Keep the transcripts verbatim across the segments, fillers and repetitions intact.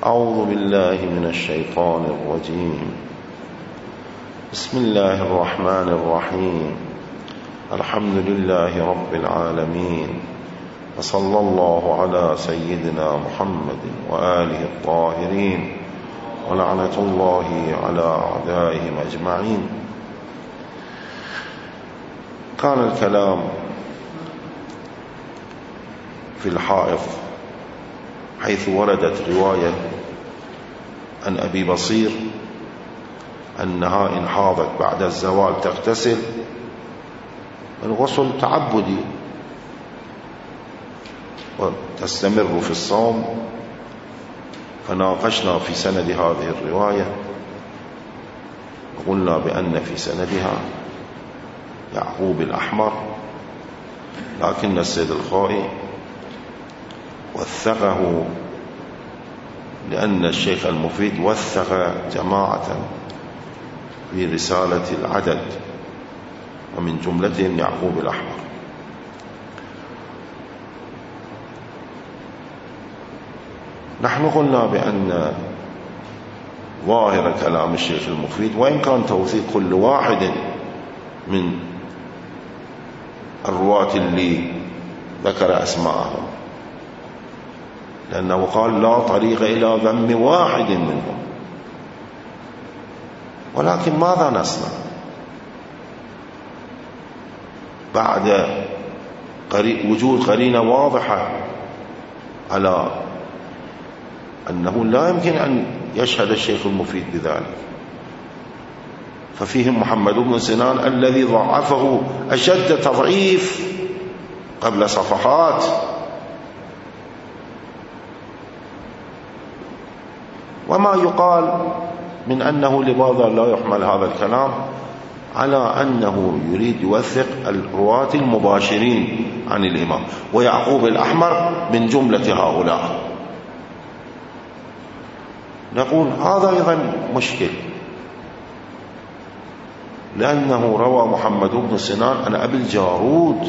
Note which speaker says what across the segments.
Speaker 1: أعوذ بالله من الشيطان الرجيم. بسم الله الرحمن الرحيم. الحمد لله رب العالمين، وصلى الله على سيدنا محمد وآله الطاهرين، ولعنة الله على أعدائهم أجمعين. كان الكلام في الحائض حيث وردت رواية عن أبي بصير أنها إن حاضت بعد الزوال تغتسل، الغسل تعبدي وتستمر في الصوم. فناقشنا في سند هذه الرواية وقلنا بأن في سندها يعقوب الأحمر، لكن السيد الخوئي وثقه لأن الشيخ المفيد وثق جماعة في رسالة العدد، ومن جملتهم يعقوب الأحمر. نحن قلنا بأن ظاهر كلام الشيخ المفيد، وإن كان توثيق كل واحد من الرواة اللي ذكر أسماءهم، لأنه قال لا طريق إلى ذم واحد منهم. ولكن ماذا نصنع بعد وجود قرينة واضحة على أنه لا يمكن أن يشهد الشيخ المفيد بذلك؟ ففيهم محمد بن سنان الذي ضعفه أشد تضعيف قبل صفحات، وما يقال من أنه لماذا لا يحمل هذا الكلام على أنه يريد يوثق الرواة المباشرين عن الإمام، ويعقوب الأحمر من جملة هؤلاء. نقول هذا أيضا مشكل، لأنه روى محمد بن سنان عن أبي الجارود.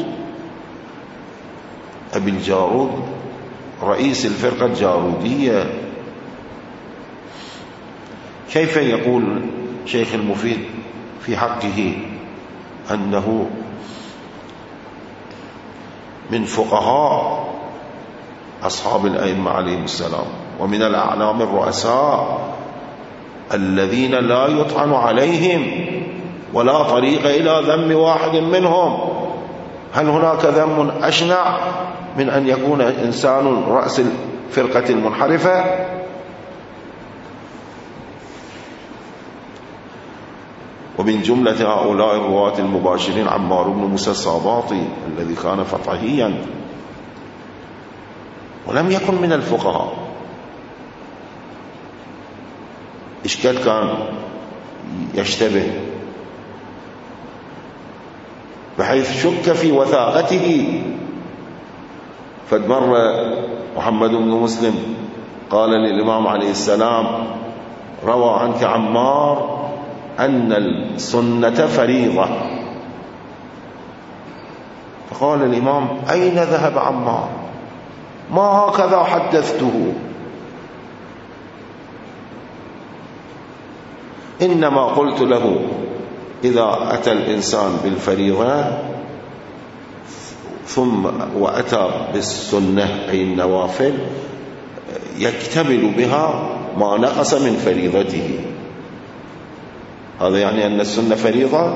Speaker 1: أبي الجارود رئيس الفرقة الجارودية. كيف يقول شيخ المفيد في حقه أنه من فقهاء أصحاب الأئمة عليهم السلام ومن الأعلام الرؤساء الذين لا يطعن عليهم ولا طريق إلى ذم واحد منهم؟ هل هناك ذم أشنع من أن يكون إنسان رأس الفرقة المنحرفة؟ ومن جملة هؤلاء الرواة المباشرين عمار بن موسى الصاباطي الذي كان فقهيا ولم يكن من الفقهاء. إشكال كان يشتبه بحيث شك في وثاقته. فمر محمد بن مسلم قال للإمام عليه السلام: روى عنك عمار أن السنة فريضة. فقال الإمام: أين ذهب عمار؟ ما هكذا حدثته، إنما قلت له إذا أتى الإنسان بالفريضة ثم وأتى بالسنة أي النوافل يكتمل بها ما نقص من فريضته. هذا يعني أن السنة فريضة.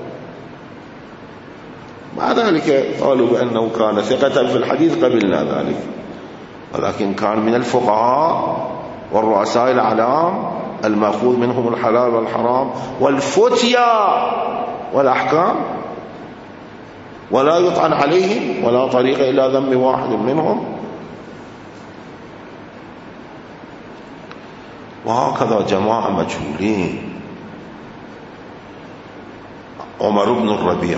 Speaker 1: مع ذلك قالوا بأنه كان ثقة في الحديث، قبلنا ذلك، ولكن كان من الفقهاء والرؤساء الأعلام المأخوذ منهم الحلال والحرام والفتيا والأحكام، ولا يطعن عليهم ولا طريق إلى ذم واحد منهم. وهكذا جماعة مجهولين. عمر بن الربيع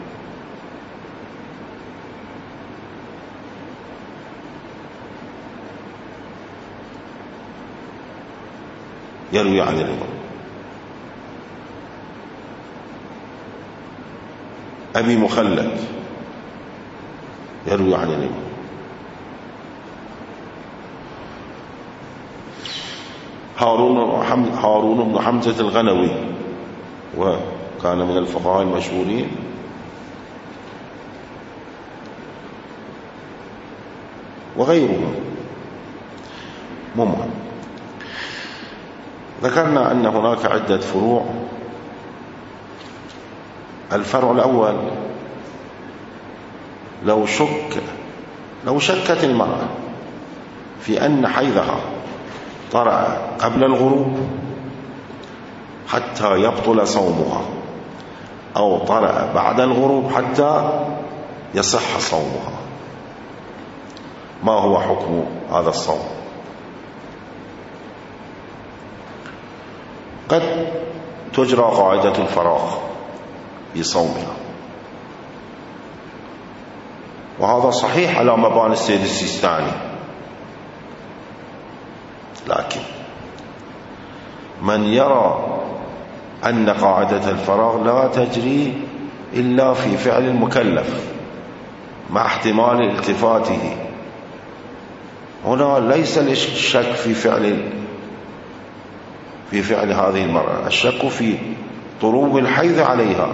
Speaker 1: يروي عن الإمام. أبي مخلد يروي عن الإمام. هارون هارون بن حمزة الغنوي وكان من الفقهاء المشهورين، وغيرهم. مهم. ذكرنا أن هناك عدة فروع. الفرع الأول، لو شك لو شكت المرأة في أن حيضها طرأ قبل الغروب حتى يبطل صومها، أو طرأ بعد الغروب حتى يصح صومها، ما هو حكم هذا الصوم؟ قد تجرى قاعدة الفراغ بصومها، وهذا صحيح على مباني السيد السيستاني، لكن من يرى أن قاعدة الفراغ لا تجري إلا في فعل المكلف مع احتمال التفاته، هنا ليس الشك في فعل في فعل هذه المرأة، الشك في طروب الحيض عليها.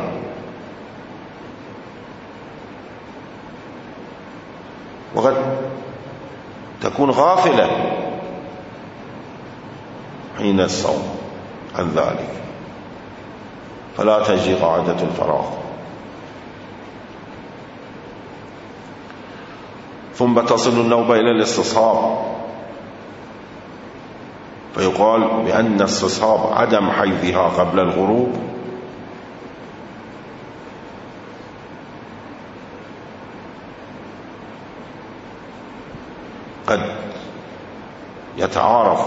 Speaker 1: وقد تكون غافلة حين الصوم عن ذلك، فلا تجري قاعدة الفراغ. ثم تصل النوبة إلى الاستصحاب، فيقال بأن استصحاب عدم حيضها قبل الغروب قد يتعارض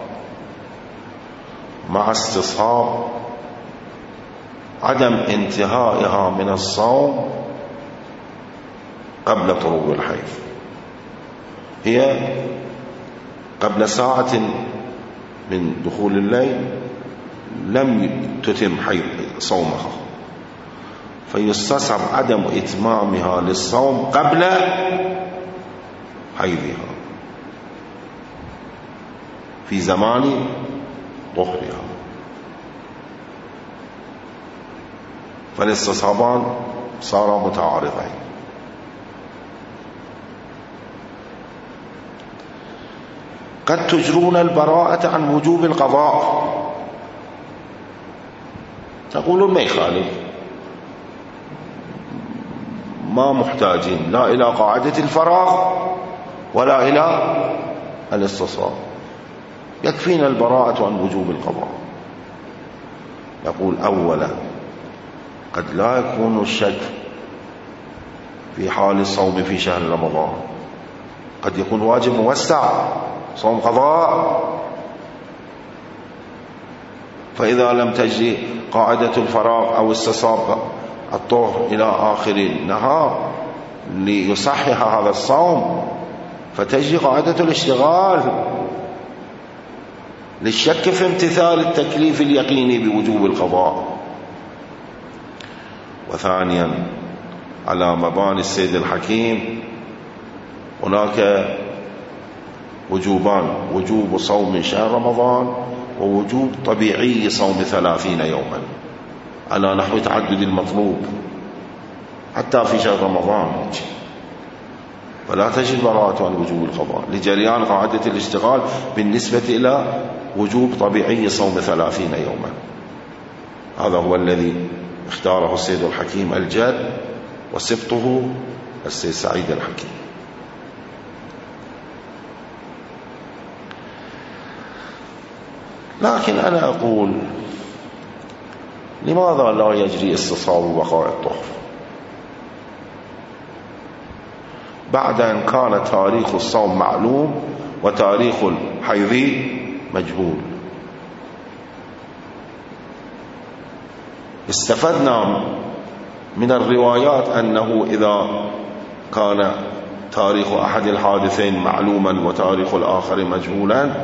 Speaker 1: مع استصحاب عدم انتهائها من الصوم قبل طلوع الحيض. هي قبل ساعة من دخول الليل لم تتم حيض صومها، فيستصحب عدم إتمامها للصوم قبل حيضها في زمان طهرها، فالاستصحابان صارا متعارضين. قد تجرون البراءة عن وجوب القضاء، تقولون ما يخالف، ما محتاجين لا إلى قاعدة الفراغ ولا إلى الاستصحاب، يكفينا البراءة عن وجوب القضاء. يقول أولا، قد لا يكون الشك في حال الصوم في شهر رمضان، قد يكون واجب موسع صوم قضاء، فإذا لم تجري قاعدة الفراغ أو استصحاب الطهر إلى آخر النهار ليصحح هذا الصوم، فتجري قاعدة الاشتغال للشك في امتثال التكليف اليقيني بوجوب القضاء. وثانيا، على مباني السيد الحكيم هناك وجوبان: وجوب صوم شهر رمضان، ووجوب طبيعي صوم ثلاثين يوما على نحو تعدد المطلوب حتى في شهر رمضان، فلا تجد براءة عن وجوب القضاء لجريان قاعدة الاشتغال بالنسبة إلى وجوب طبيعي صوم ثلاثين يوما. هذا هو الذي اختاره السيد الحكيم الجاد وسبطه السيد سعيد الحكيم. لكن أنا أقول، لماذا لا يجري استصحاب بقاء الطهر بعد أن كان تاريخ الصوم معلوم وتاريخ الحيض مجهول؟ استفدنا من الروايات أنه إذا كان تاريخ أحد الحادثين معلوما وتاريخ الآخر مجهولا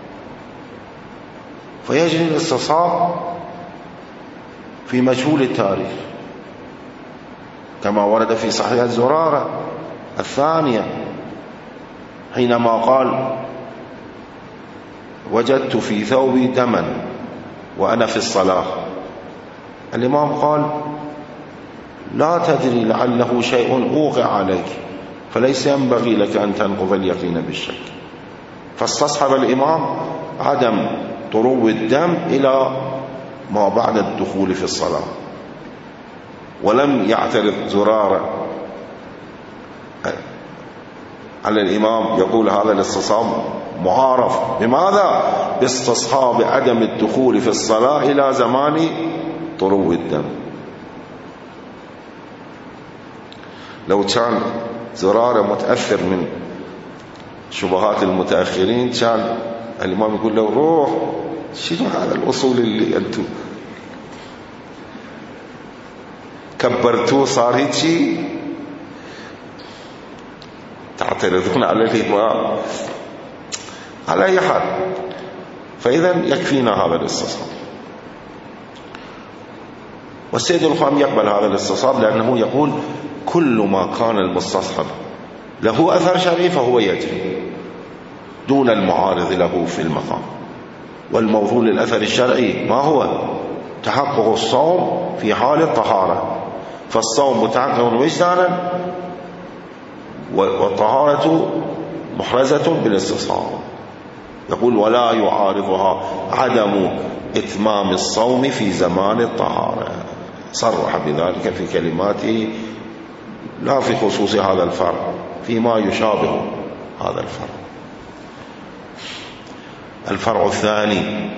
Speaker 1: فيجري الاستصحاب في مجهول التاريخ، كما ورد في صحيح الزرارة الثانية حينما قال وجدت في ثوبي دما وأنا في الصلاة. الإمام قال لا تدري لعله شيء أوقع عليك فليس ينبغي لك أن تنقض اليقين بالشك. فاستصحب الإمام عدم طلوع الدم إلى ما بعد الدخول في الصلاة، ولم يعترض زرارة على الإمام يقول هذا الاستصحاب معارف. بماذا؟ باستصحاب عدم الدخول في الصلاة إلى زمان طلوع الدم. لو كان زرارة متأثر من شبهات المتأخرين كان الإمام يقول له روح شنو هذا الأصول اللي أنتم كبرتوه صار هيك شيء تعترضون على الإمام. على أي حال فإذا يكفينا هذا الاستصحاب، والسيد الخام يقبل هذا الاستصحاب لأنه يقول كل ما كان المستصحب له أثر شرعي فهو يجري دون المعارض له في المقام. والموضوع للأثر الشرعي ما هو؟ تحقق الصوم في حال الطهارة، فالصوم متحقق وجدانا والطهارة محرزة بالاستصحاب. يقول ولا يعارضها عدم إتمام الصوم في زمان الطهارة. صرح بذلك في كلماته لا في خصوص هذا الفرع، فيما يشابه هذا الفرع. الفرع الثاني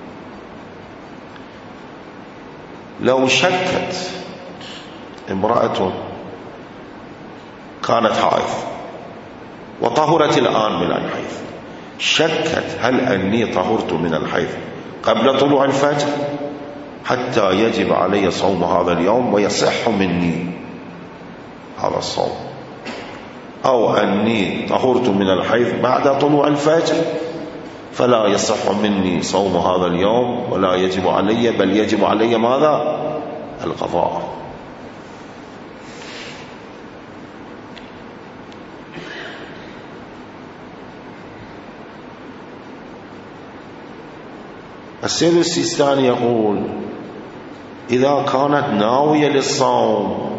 Speaker 1: لو شكت امرأة كانت حائض وطهرت الآن من الحيض، شكت هل أني طهرت من الحيض قبل طلوع الفجر حتى يجب علي صوم هذا اليوم ويصح مني هذا الصوم، أو أني طهرت من الحيض بعد طلوع الفجر فلا يصح مني صوم هذا اليوم ولا يجب علي، بل يجب علي ماذا؟ القضاء. السيد السيستاني يقول إذا كانت ناوية للصوم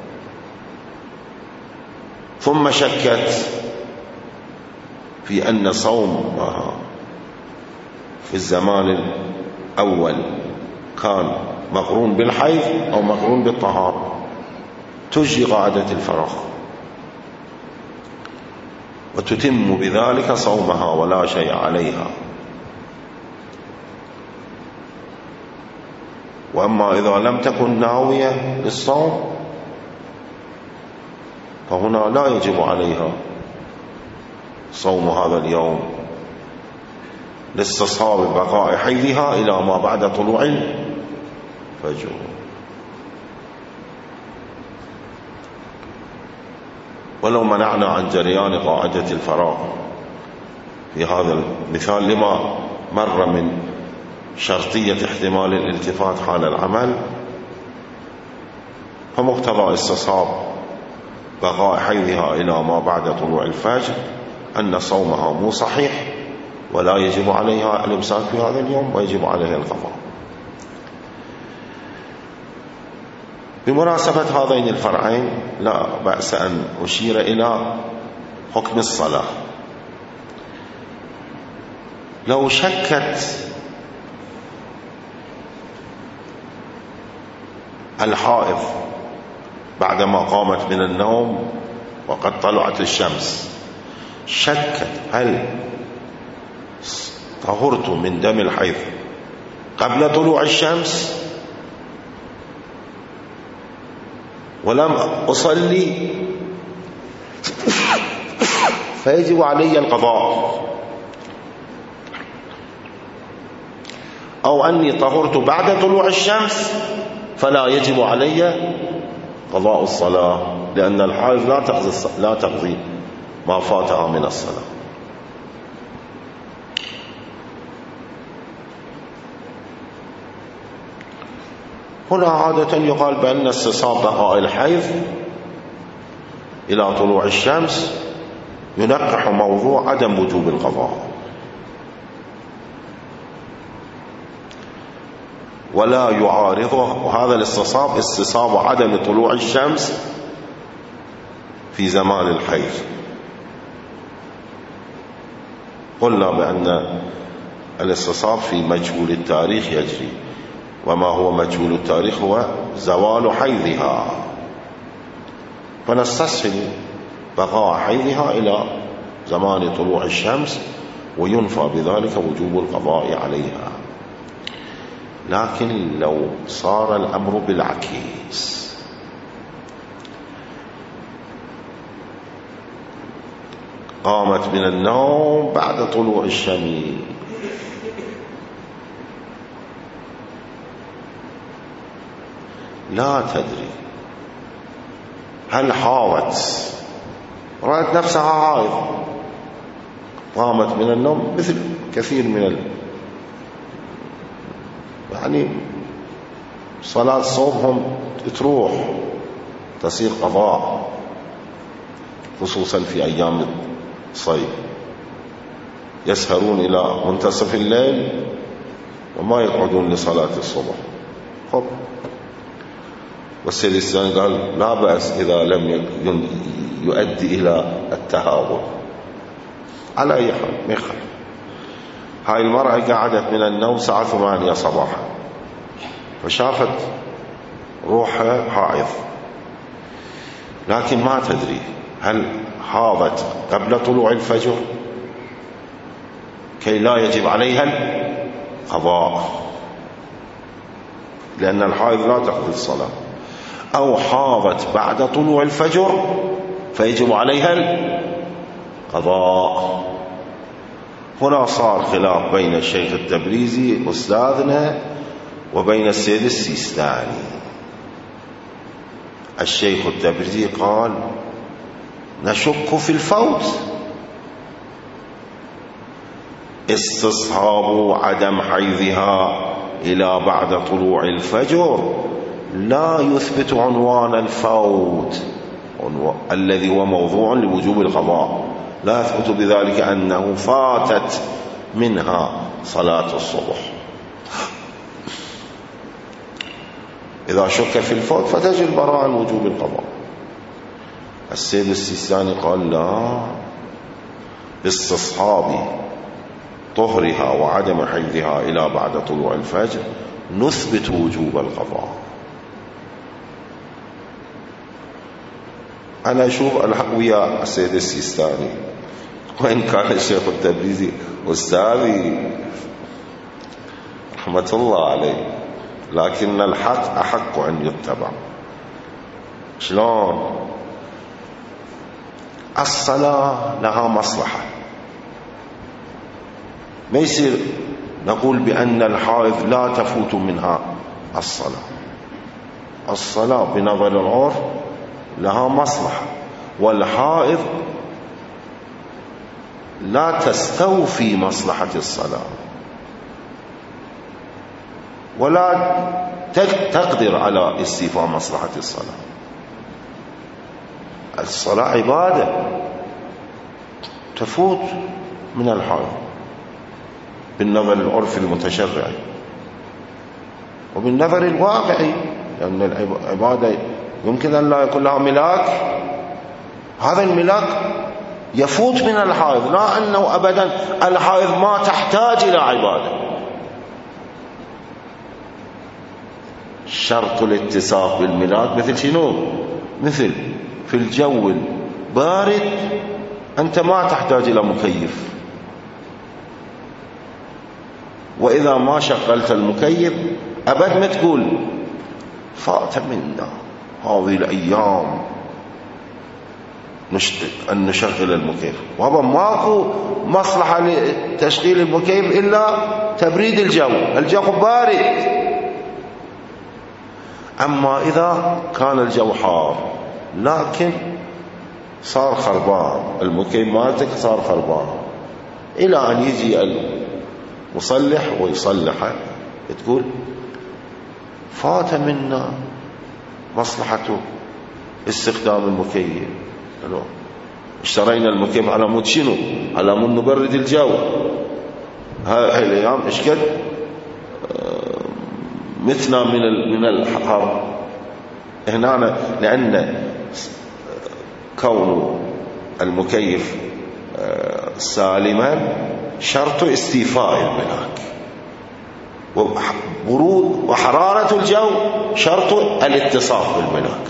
Speaker 1: ثم شكت في أن صومها في الزمان الأول كان مقرون بالحيض أو مقرون بالطهارة تجري قاعدة الفراغ وتتم بذلك صومها ولا شيء عليها. وأما إذا لم تكن ناوية للصوم فهنا لا يجب عليها صوم هذا اليوم لاستصحاب بقاء حيضها إلى ما بعد طلوع الفجر. ولو منعنا عن جريان قاعدة الفراغ في هذا المثال لما مر من شرطية احتمال الالتفات حال العمل، فمقتضى استصحاب بقاء حيضها إلى ما بعد طلوع الفجر أن صومها مو صحيح ولا يجب عليها الإمساك في هذا اليوم ويجب عليها القضاء. بمناسبة هذين الفرعين لا بأس أن أشير إلى حكم الصلاة. لو شكت الحائض بعدما قامت من النوم وقد طلعت الشمس، شكت هل طهرت من دم الحيض قبل طلوع الشمس ولم أصلي فيجب علي القضاء، أو أني طهرت بعد طلوع الشمس فلا يجب علي قضاء الصلاة لأن الحائض لا تقضي لا تقضي ما فاتها من الصلاة. هنا عادة يقال بأن استصحاب بقاء الحيض إلى طلوع الشمس ينقح موضوع عدم وجوب القضاء، ولا يعارضه. وهذا الاستصاب استصاب عدم طلوع الشمس في زمان الحيض. قلنا بأن الاستصاب في مجهول التاريخ يجري، وما هو مجهول التاريخ هو زوال حيضها، فنستصحب بقاء حيضها إلى زمان طلوع الشمس، وينفى بذلك وجوب القضاء عليها. لكن لو صار الأمر بالعكس، قامت من النوم بعد طلوع الشمس، لا تدري هل حاضت، رأت نفسها حائض، قامت من النوم مثل كثير من ال... يعني صلاة صومهم تروح تصير قضاء، خصوصا في أيام الصيف يسهرون إلى منتصف الليل وما يقعدون لصلاة الصبح. خب والسيد السيستاني قال لا بأس إذا لم يؤدي إلى التهاون. على أي حال ما يخالف. هاي المرأة قعدت من النوم الساعة ثمانية صباحا، فشافت روحها حائض، لكن ما تدري هل حاضت قبل طلوع الفجر كي لا يجب عليها القضاء، لأن الحائض لا تقضي الصلاة، أو حاضت بعد طلوع الفجر فيجب عليها القضاء. هنا صار خلاف بين الشيخ التبريزي أستاذنا وبين السيد السيستاني. الشيخ التبريزي قال نشك في الفوت، استصحاب عدم حيضها إلى بعد طلوع الفجر لا يثبت عنوان الفوت الذي هو موضوع لوجوب القضاء، لا يثبت بذلك أنه فاتت منها صلاة الصبح. إذا شك في الفوت فتجب البراءة عن وجوب القضاء. السيد السيستاني قال لا، استصحاب طهرها وعدم حيضها إلى بعد طلوع الفجر نثبت وجوب القضاء. أنا أشوف الحق ويا السيد السيستاني، وإن كان الشيخ التبريزي أستاذي رحمة الله عليه، لكن الحق أحق أن يتبع. شلون؟ الصلاة لها مصلحة، ما يصير نقول بأن الحائض لا تفوت منها الصلاة. الصلاة بنظر العرف لها مصلحة، والحائض لا تستوفي مصلحة الصلاة ولا تقدر على استيفاء مصلحة الصلاة. الصلاة عبادة تفوت من الحائض بالنظر العرفي المتشرعي وبالنظر الواقعي، لأن العبادة يمكن أن لا يكون لها ملاك، هذا الملاك يفوت من الحائض، لا أنه أبدا الحائض ما تحتاج إلى عبادة. شرط الاتصاف بالملاك مثل شنو؟ مثل في الجو البارد أنت ما تحتاج إلى مكيف، وإذا ما شغلت المكيف أبد ما تقول فات منا هذه الأيام أن نشغل المكيف، وهذا ماكو مصلحة لتشغيل المكيف إلا تبريد الجو، الجو بارد. أما إذا كان الجو حار لكن صار خربان، المكيف مالتك صار خربان، إلى أن يجي المصلح ويصلحه، تقول فات منا مصلحته استخدام المكيف. اشترينا المكيف على مود شنو؟ على مود نبرد الجو. هاي الأيام إيش قد مثنى من من الحر هنا، لأن كون المكيف سالما شرط استيفاء الملاك، وبرود وحرارة الجو شرط الاتصاف بالملاك.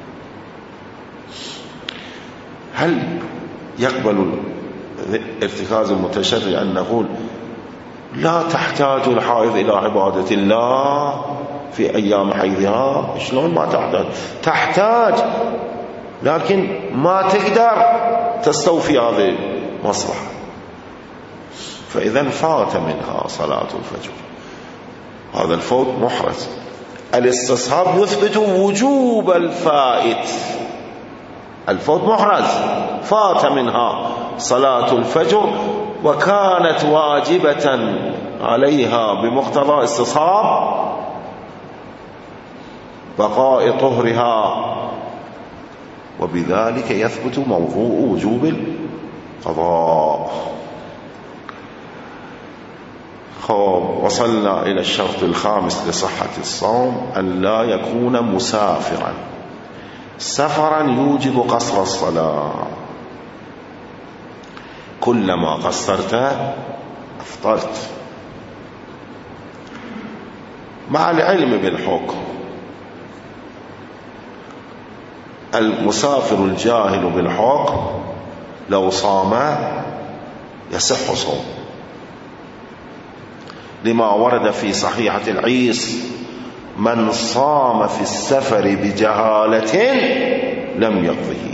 Speaker 1: هل يقبل ارتكاز المتشرع أن نقول لا تحتاج الحائض إلى عبادة الله في أيام حيضها؟ شلون ما تحتاج؟ تحتاج، لكن ما تقدر تستوفي هذه المصلحة، فإذا فات منها صلاة الفجر. هذا الفوت محرز. الاستصحاب يثبت وجوب الفائت، الفوت محرز، فات منها صلاة الفجر وكانت واجبة عليها بمقتضى استصحاب بقاء طهرها، وبذلك يثبت موضوع وجوب القضاء. وصلنا إلى الشرط الخامس لصحة الصوم، أن لا يكون مسافرا. سفرا يوجب قصر الصلاة، كلما قصرت أفطرت، مع العلم بالحكم. المسافر الجاهل بالحكم لو صام يصح صوم، لما ورد في صحيحة العيس: من صام في السفر بجهالة لم يقضه.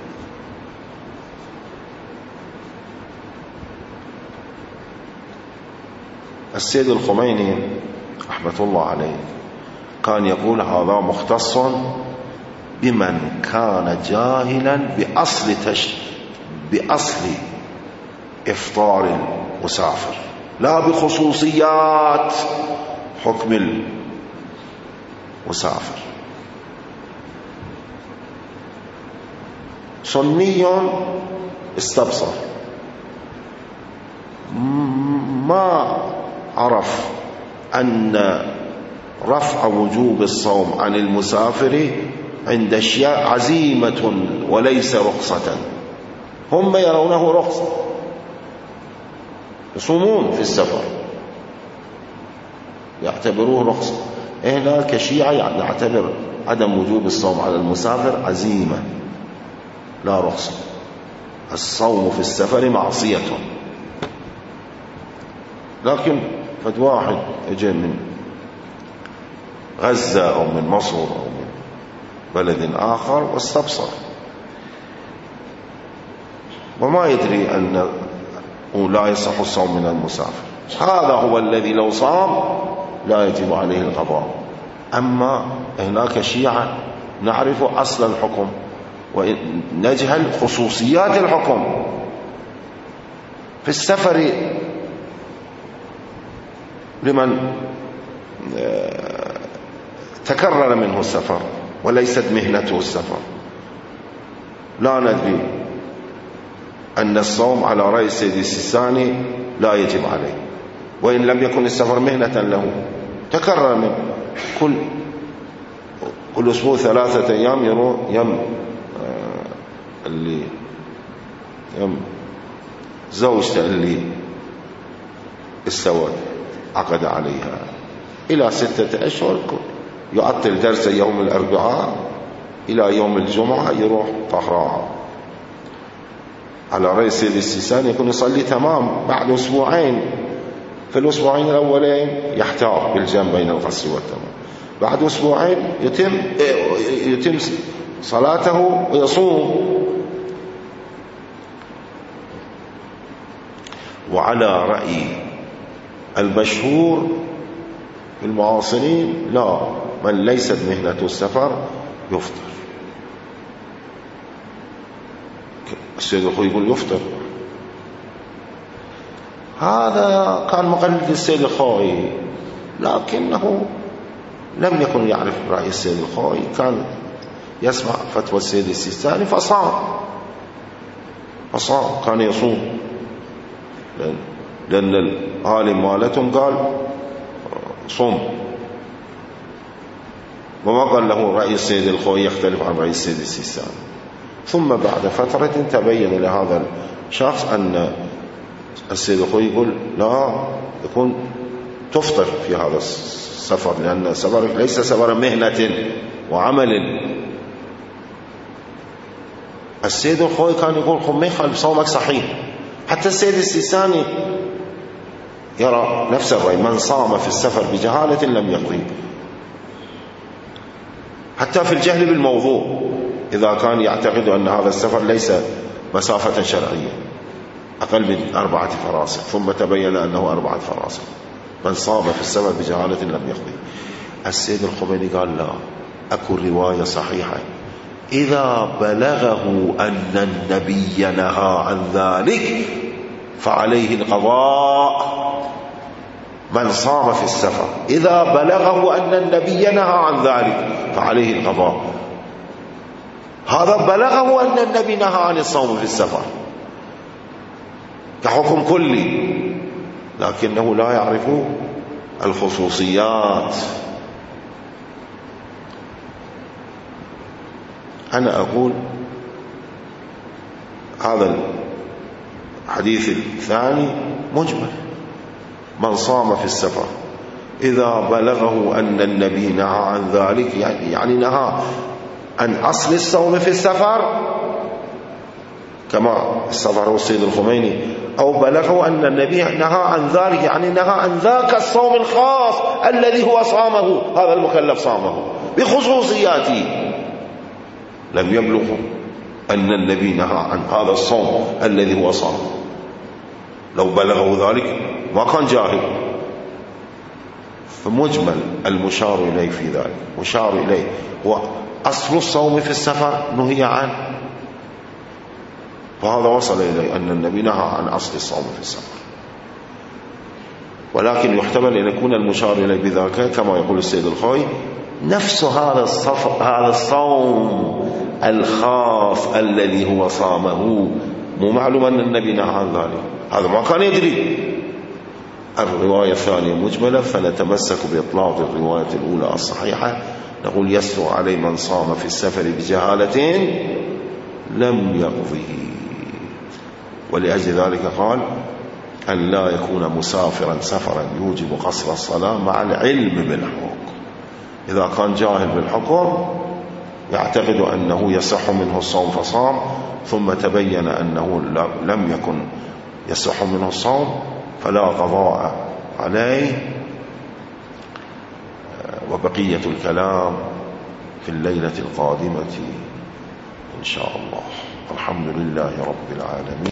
Speaker 1: السيد الخميني رحمة الله عليه كان يقول هذا مختص بمن كان جاهلا بأصل تش... بأصل إفطار المسافر، لا بخصوصيات حكم المسافر. سني استبصر، ما عرف أن رفع وجوب الصوم عن المسافر عند الشيعة عزيمة وليس رخصة، هم يرونه رخصة، يصومون في السفر يعتبروه رخصة. إحنا كشيعة نعتبر عدم وجوب الصوم على المسافر عزيمة لا رخصة. الصوم في السفر معصية. لكن قد واحد اجى من غزة أو من مصر أو من بلد آخر واستبصر وما يدري أن لا يصح الصوم من المسافر، هذا هو الذي لو صام لا يجب عليه القضاء. أما هناك شيعة نعرف أصل الحكم ونجهل خصوصيات الحكم. في السفر لمن تكرر منه السفر وليست مهنته السفر لا ندري أن الصوم على رأي السيد السيستاني لا يجب عليه، وإن لم يكن السفر مهنة له تكرر منه كل كل أسبوع ثلاثة أيام يروح يم اللي يم زوجته اللي استوى عقد عليها إلى ستة أشهر، يعطل درس يوم الأربعاء إلى يوم الجمعة يروح طهراء. على رأي السيد السيستاني يكون يصلي تمام بعد أسبوعين، في الأسبوعين الأولين يحتار بالجمع بين الغسل والتمام، بعد أسبوعين يتم يتم صلاته ويصوم. وعلى رأي المشهور في المعاصرين لا، من ليست مهنة السفر يفطر. السيد الخوي يقول يفطر، هذا كان مقلد السيد الخوي، لكنه لم يكن يعرف رأي السيد الخوي، كان يسمع فتوى السيد السيستاني فصام فصام كان يصوم، لأن العالم مالتهم قال صوم وما قال له رأي السيد الخوئي يختلف عن رأي السيد السيستاني. ثم بعد فترة تبين لهذا الشخص أن السيد الخوئي يقول لا، يكون تفطر في هذا السفر، لأن السفر ليس سفر مهنة وعمل. السيد الخوئي كان يقول خب ما يخالف، صومك صحيح. حتى السيد السيستاني يرى نفس الرأي، من صام في السفر بجهالة لم يقضي. حتى في الجهل بالموضوع، إذا كان يعتقد أن هذا السفر ليس مسافة شرعية أقل من أربعة فراسخ، ثم تبين أنه أربعة فراسخ، من صام في السفر بجهالة لم يقضي. السيد الخميني قال لا، أكو رواية صحيحة إذا بلغه أن النبي نهى عن ذلك فعليه القضاء. من صام في السفر إذا بلغه أن النبي نهى عن ذلك فعليه القضاء. هذا بلغه أن النبي نهى عن الصوم في السفر كحكم كلي، لكنه لا يعرف الخصوصيات. أنا أقول هذا الحديث الثاني مجمل، من صام في السفر إذا بلغه أن النبي نهى عن ذلك، يعني, يعني نهى عن أصل الصوم في السفر كما استظهره السيد الخميني، أو بلغه أن النبي نهى عن ذلك يعني نهى عن ذاك الصوم الخاص الذي هو صامه، هذا المكلف صامه بخصوصياته. لم يبلغ أن النبي نهى عن هذا الصوم الذي هو صامه. لو بلغه ذلك ما كان جاهل. فمجمل المشار إليه في ذلك، مشار إليه هو أصل الصوم في السفر نهي عنه، فهذا وصل إليه أن النبي نهى عن أصل الصوم في السفر. ولكن يحتمل أن يكون المشار إليه بذاك كما يقول السيد الخوئي نفس هذا الصفر، هذا الصوم الخاص الذي هو صامه، مو معلوم أن النبي نهى عن ذلك، هذا ما كان يدري. الرواية الثانية مجملة، فنتمسك بإطلاق الرواية الأولى الصحيحة، نقول يسر عليه من صام في السفر بجهالة لم يقضه. ولأجل ذلك قال أن لا يكون مسافرا سفرا يوجب قصر الصلاة مع العلم بالحكم. إذا كان جاهل بالحكم يعتقد أنه يصح منه الصوم فصام، ثم تبين أنه لم يكن يصح منه الصوم فلا قضاء عليه. وبقية الكلام في الليلة القادمة إن شاء الله. الحمد لله رب العالمين.